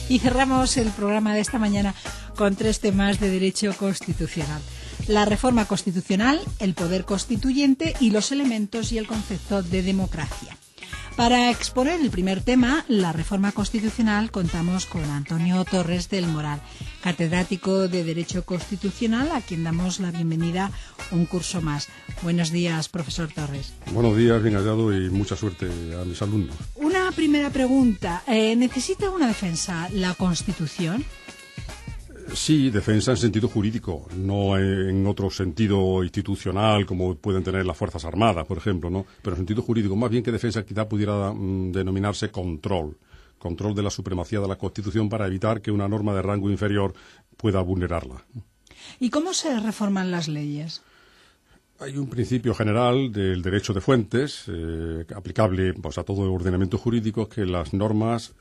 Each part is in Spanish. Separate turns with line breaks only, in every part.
Y cerramos el programa de esta mañana con 3 temas de derecho constitucional: la reforma constitucional, el poder constituyente y los elementos y el concepto de democracia. Para exponer el primer tema, la reforma constitucional, contamos con Antonio Torres del Moral, catedrático de Derecho Constitucional, a quien damos la bienvenida un curso más. Buenos días, profesor Torres.
Buenos días, bien hallado y mucha suerte a mis alumnos.
Una primera pregunta. ¿Necesita una defensa la Constitución?
Sí, defensa en sentido jurídico, no en otro sentido institucional como pueden tener las Fuerzas Armadas, por ejemplo, ¿no? Pero en sentido jurídico, más bien que defensa quizá pudiera denominarse control de la supremacía de la Constitución para evitar que una norma de rango inferior pueda vulnerarla.
¿Y cómo se reforman las leyes?
Hay un principio general del derecho de fuentes, aplicable pues, a todo el ordenamiento jurídico, que las normas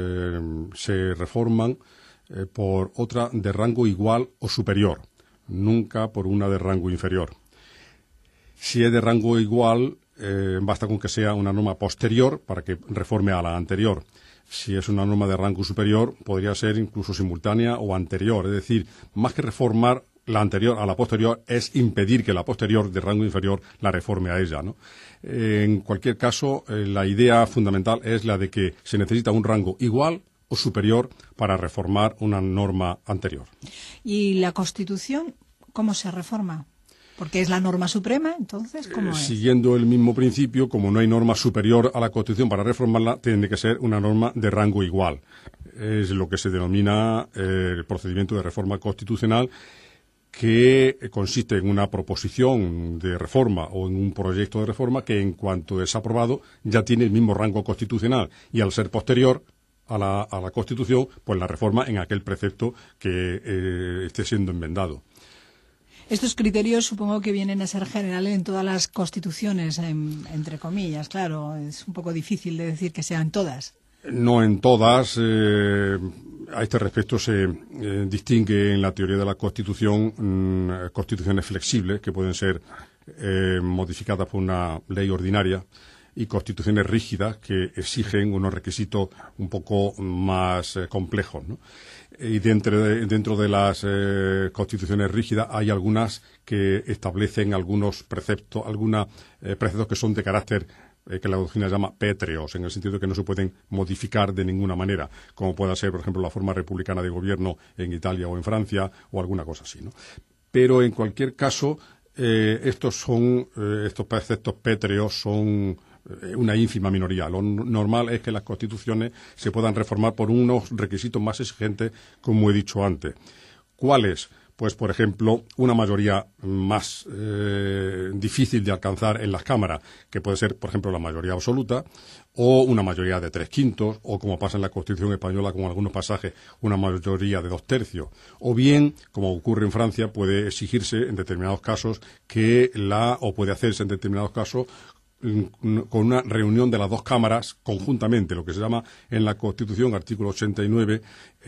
se reforman por otra de rango igual o superior, nunca por una de rango inferior. Si es de rango igual, basta con que sea una norma posterior para que reforme a la anterior. Si es una norma de rango superior, podría ser incluso simultánea o anterior. Es decir, más que reformar la anterior a la posterior, es impedir que la posterior de rango inferior la reforme a ella, ¿no? En cualquier caso, la idea fundamental es la de que se necesita un rango igual o superior para reformar una norma anterior.
¿Y la Constitución cómo se reforma? Porque es la norma suprema, entonces, ¿cómo es?
Siguiendo el mismo principio, como no hay norma superior a la Constitución para reformarla, tiene que ser una norma de rango igual. Es lo que se denomina el procedimiento de reforma constitucional, que consiste en una proposición de reforma o en un proyecto de reforma que, en cuanto es aprobado, ya tiene el mismo rango constitucional y, al ser posterior a la Constitución, pues la reforma en aquel precepto que esté siendo enmendado.
Estos criterios supongo que vienen a ser generales en todas las constituciones, entre comillas, claro. Es un poco difícil de decir que sean todas.
No en todas. A este respecto se distingue en la teoría de la Constitución constituciones flexibles, que pueden ser modificadas por una ley ordinaria, y constituciones rígidas que exigen unos requisitos un poco más complejos, ¿no? Y dentro de las constituciones rígidas hay algunas que establecen algunos preceptos, preceptos que son de carácter que la doctrina llama pétreos, en el sentido de que no se pueden modificar de ninguna manera, como pueda ser, por ejemplo, la forma republicana de gobierno en Italia o en Francia, o alguna cosa así, ¿no? Pero en cualquier caso, estos preceptos pétreos son una ínfima minoría. Lo normal es que las constituciones se puedan reformar por unos requisitos más exigentes, como he dicho antes. ¿Cuáles? Pues, por ejemplo, una mayoría más difícil de alcanzar en las cámaras, que puede ser, por ejemplo, la mayoría absoluta, o una mayoría de 3/5, o como pasa en la Constitución española con algunos pasajes, una mayoría de 2/3. O bien, como ocurre en Francia, puede exigirse en determinados casos o puede hacerse en determinados casos con una reunión de las dos cámaras conjuntamente, lo que se llama en la Constitución, artículo 89,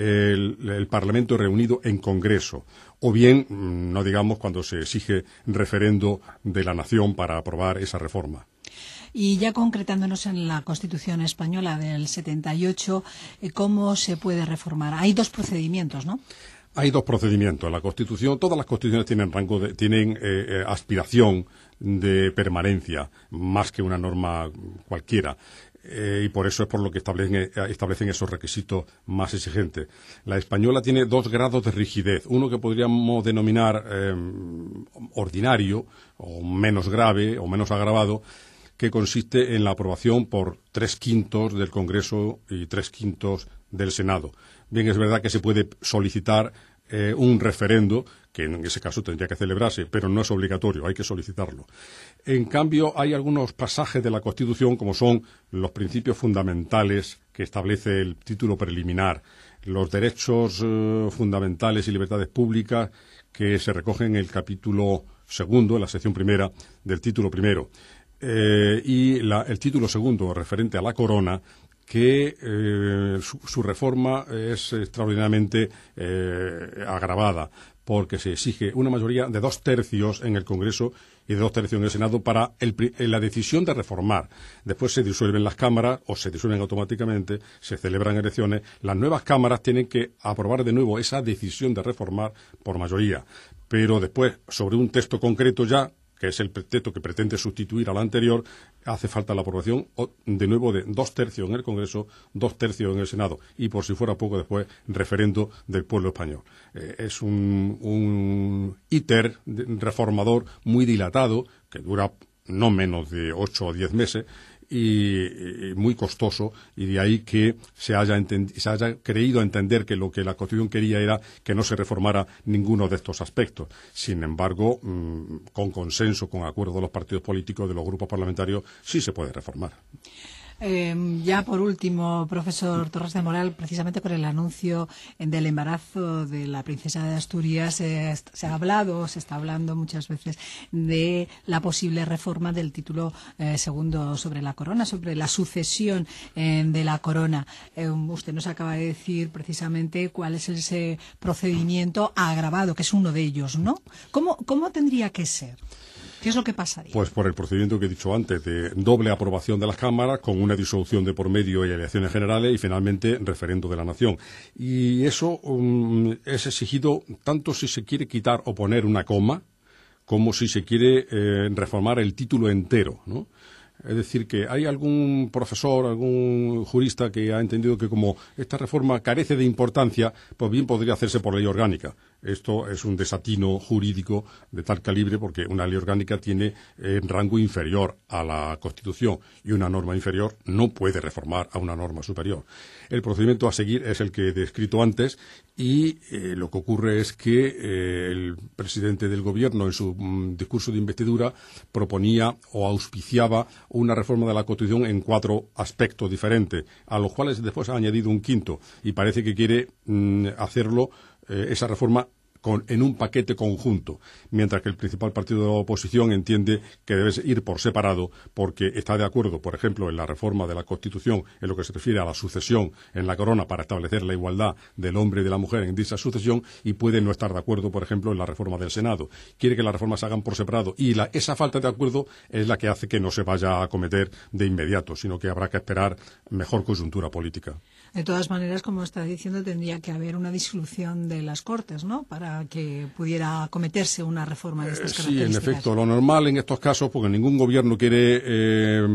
el Parlamento reunido en Congreso. O bien, no digamos, cuando se exige referendo de la nación para aprobar esa reforma.
Y ya concretándonos en la Constitución española del 78, ¿cómo se puede reformar? Hay 2 procedimientos, ¿no?
Hay 2 procedimientos. La Constitución, todas las constituciones tienen aspiración de permanencia, más que una norma cualquiera. Y por eso es por lo que establecen esos requisitos más exigentes. La española tiene 2 grados de rigidez. Uno que podríamos denominar ordinario, o menos grave, o menos agravado, que consiste en la aprobación por 3/5 del Congreso y 3/5 del Senado. Bien, es verdad que se puede solicitar un referendo, que en ese caso tendría que celebrarse, pero no es obligatorio, hay que solicitarlo. En cambio, hay algunos pasajes de la Constitución, como son los principios fundamentales que establece el título preliminar, los derechos fundamentales y libertades públicas que se recogen en el capítulo 2, en la sección primera del título primero, y el título segundo referente a la corona, que su reforma es extraordinariamente agravada, porque se exige una mayoría de 2/3 en el Congreso y de 2/3 en el Senado para la decisión de reformar. Después se disuelven las cámaras o se disuelven automáticamente, se celebran elecciones. Las nuevas cámaras tienen que aprobar de nuevo esa decisión de reformar por mayoría. Pero después, sobre un texto concreto ya, que es el texto que pretende sustituir al anterior, hace falta la aprobación de nuevo de 2/3 en el Congreso, 2/3 en el Senado y, por si fuera poco después, referendo del pueblo español. Es un íter reformador muy dilatado, que dura no menos de 8 o 10 meses, y muy costoso, y de ahí que se haya creído entender que lo que la Constitución quería era que no se reformara ninguno de estos aspectos. Sin embargo, con consenso, con acuerdo de los partidos políticos, de los grupos parlamentarios, sí se puede reformar.
Ya por último, profesor Torres de Moral, precisamente con el anuncio del embarazo de la princesa de Asturias, se está hablando muchas veces de la posible reforma del título segundo sobre la corona, sobre la sucesión de la corona. Usted nos acaba de decir precisamente cuál es ese procedimiento agravado, que es uno de ellos, ¿no? ¿Cómo tendría que ser? ¿Qué es lo que pasaría? Pues
por el procedimiento que he dicho antes, de doble aprobación de las cámaras, con una disolución de por medio y elecciones generales, y finalmente referendo de la nación. Y eso es exigido tanto si se quiere quitar o poner una coma, como si se quiere reformar el título entero, ¿no? Es decir, que hay algún profesor, algún jurista que ha entendido que como esta reforma carece de importancia, pues bien podría hacerse por ley orgánica. Esto es un desatino jurídico de tal calibre porque una ley orgánica tiene rango inferior a la Constitución y una norma inferior no puede reformar a una norma superior. El procedimiento a seguir es el que he descrito antes y lo que ocurre es que el presidente del Gobierno en su discurso de investidura proponía o auspiciaba una reforma de la Constitución en 4 aspectos diferentes, a los cuales después ha añadido un quinto y parece que quiere hacerlo esa reforma en un paquete conjunto, mientras que el principal partido de la oposición entiende que debe ir por separado porque está de acuerdo, por ejemplo, en la reforma de la Constitución en lo que se refiere a la sucesión en la corona para establecer la igualdad del hombre y de la mujer en dicha sucesión y puede no estar de acuerdo, por ejemplo, en la reforma del Senado. Quiere que las reformas se hagan por separado y esa falta de acuerdo es la que hace que no se vaya a acometer de inmediato, sino que habrá que esperar mejor coyuntura política.
De todas maneras, como está diciendo, tendría que haber una disolución de las Cortes, ¿no?, para que pudiera acometerse una reforma de estas características.
Sí, en efecto, lo normal en estos casos, porque ningún gobierno quiere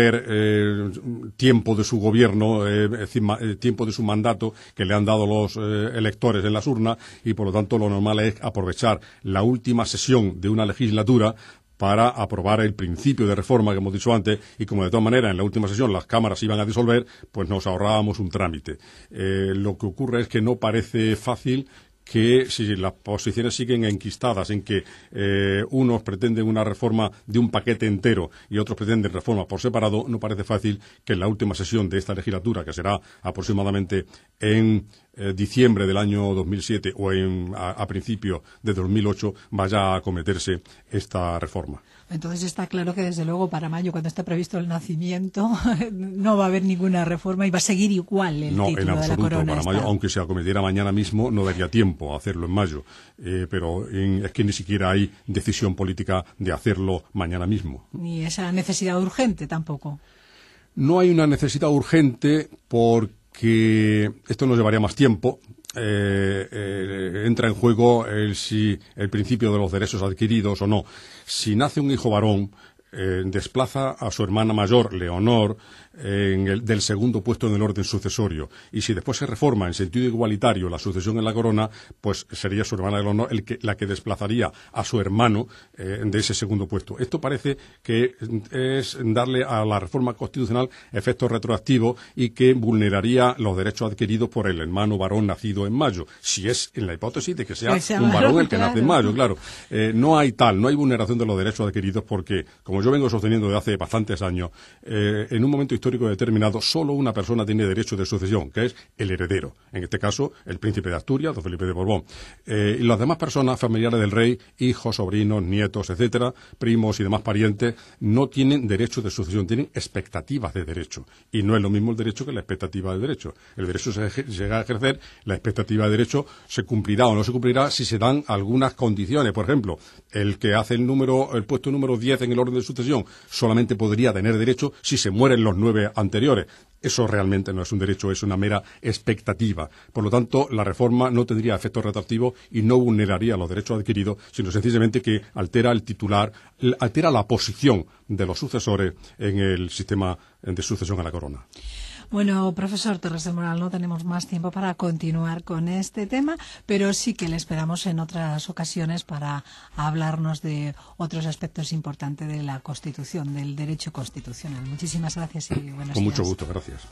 perder tiempo de su gobierno, tiempo de su mandato que le han dado los electores en las urnas, y por lo tanto lo normal es aprovechar la última sesión de una legislatura para aprobar el principio de reforma que hemos dicho antes, y como de todas maneras en la última sesión las cámaras iban a disolver, pues nos ahorrábamos un trámite. Lo que ocurre es que no parece fácil que si las posiciones siguen enquistadas en que unos pretenden una reforma de un paquete entero y otros pretenden reforma por separado, no parece fácil que en la última sesión de esta legislatura, que será aproximadamente en diciembre del año 2007 o a principios de 2008, vaya a acometerse esta reforma.
Entonces está claro que desde luego para mayo, cuando está previsto el nacimiento, no va a haber ninguna reforma y va a seguir igual el título de la corona.
No, en absoluto. Para mayo, aunque se acometiera mañana mismo, no daría tiempo a hacerlo en mayo. Pero es que ni siquiera hay decisión política de hacerlo mañana mismo.
Ni esa necesidad urgente tampoco.
No hay una necesidad urgente porque esto nos llevaría más tiempo. Entra en juego el principio de los derechos adquiridos o no. Si nace un hijo varón, desplaza a su hermana mayor, Leonor, del segundo puesto en el orden sucesorio. Y si después se reforma en sentido igualitario la sucesión en la corona, pues sería su hermana Leonor la que desplazaría a su hermano de ese segundo puesto. Esto parece que es darle a la reforma constitucional efectos retroactivos y que vulneraría los derechos adquiridos por el hermano varón nacido en mayo, si es en la hipótesis de que sea un varón el que nace en mayo, claro. No hay vulneración de los derechos adquiridos porque, como yo vengo sosteniendo desde hace bastantes años, en un momento histórico determinado, solo una persona tiene derecho de sucesión, que es el heredero. en este caso el príncipe de Asturias, don Felipe de Borbón. Y las demás personas familiares del rey, hijos, sobrinos, nietos, etcétera, primos y demás parientes, no tienen derecho de sucesión, tienen expectativas de derecho. Y no es lo mismo el derecho que la expectativa de derecho. El derecho se llega a ejercer, la expectativa de derecho se cumplirá o no se cumplirá si se dan algunas condiciones. Por ejemplo, el que hace el puesto número 10 en el orden de sucesión solamente podría tener derecho si se mueren los 9 anteriores. Eso realmente no es un derecho, es una mera expectativa. Por lo tanto, la reforma no tendría efecto retroactivo y no vulneraría los derechos adquiridos, sino sencillamente que altera el titular, altera la posición de los sucesores en el sistema de sucesión a la corona.
Bueno, profesor Torres del Moral, no tenemos más tiempo para continuar con este tema, pero sí que le esperamos en otras ocasiones para hablarnos de otros aspectos importantes de la Constitución, del derecho constitucional. Muchísimas gracias y buenos días.
Con mucho gusto, gracias.